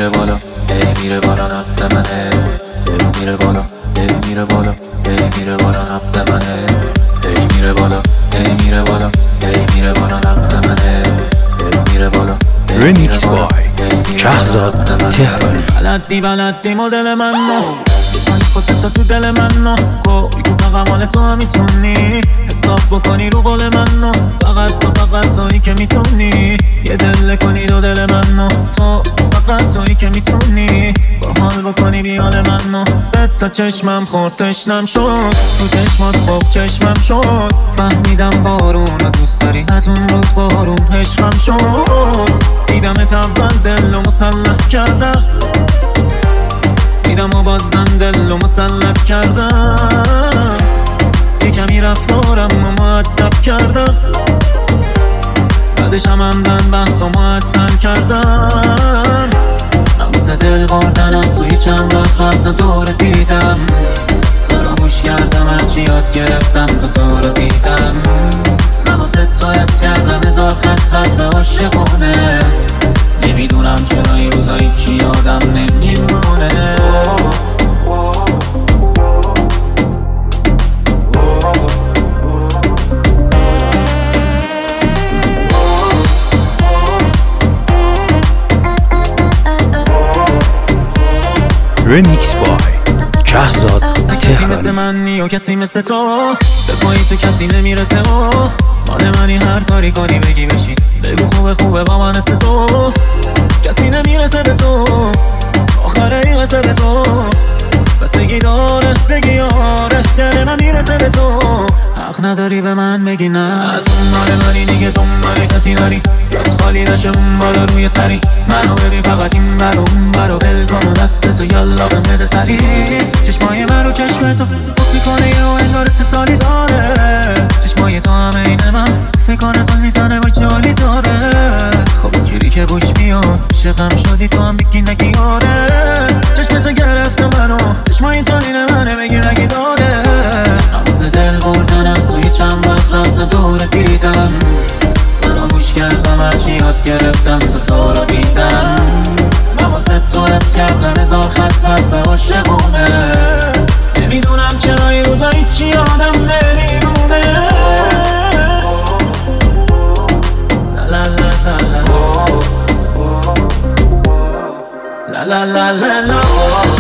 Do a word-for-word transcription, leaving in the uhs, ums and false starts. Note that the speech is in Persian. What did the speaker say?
میره بالا ای میره بالا نبض منه ای میره بالا ای میره بالا ای میره بالا نبض منه ای میره بالا ای میره بالا ای میره بالا نبض منه ای میره بالا رمیکس بای شهزاد تهرانی. بلدی بلدی مدل من نو بکنی خودت تو دل من نو کلی که فقط مال تو هم میتونی حساب بکنی رو قول من نو فقط تو فقط تویی که میتونی یه دل کنی دو دل من نو تو فقط تویی که میتونی با حال بکنی بیال من نو به تا چشمم خورد تشنم شد تو چشمات خوب چشمم شد فهمیدم بارون رو دوست داری از اون روز بارون عشقم شد دیدمت اول دل رو مسلح کردم دیدم و بازدم دل رو مسلط کردم یه کمی رفتارم رو مؤدب کردم بعدش هم همدن بحث و معطل کردم ناموس دل بردن از توی چند وقت رفتم دور دیدم فراموش کردم هرچی یاد گرفتم تا تو رو دیدم ناموس تو حفظ کردم هزار خط خط به عاشقونه نمیدونم چرا این روزایی چی یادم نمیمونه رمیکس بای شهزاد کسی مثل تهرانی. منی و کسی مثل تو به پایی تو کسی نمیرسه و مال منی هر کاری کاری بگی بشین بگو خوبه خوبه با من مثل تو کسی نمیرسه به تو آخره این قصه به تو بسگی داره بگی آره دل من میرسه به تو حق نداری به من بگی نه دنبال منی دیگه دنبال کسی نری یاد خالی نشه اون بالا روی سری منو ببین فقط این بر اون برو بل کن و دست تو یالا بهم بده سری چشمای من رو چشم تو گفت میکنه یه و انگار اتصالی داره چشمای تو همه اینه من فکر کنه سال میزنه و جالی داره خب گیری که بوش میاد عاشقم شدی تو هم بگی نگی آره چشم تو گرفته منو چشمای تو اینه منه بگیر اگه داره ناموس دل بردن از توی چند وقت رفتم دور دیدم فراموش کردم هرچی یاد گرفتم تا تو رو دیدم من واسه تو حفظ کردم هزار خط خط به عاشقونه نمیدونم چرا این روزایی چی یادم نمیمونه لا لا لا لا لا لا لا لا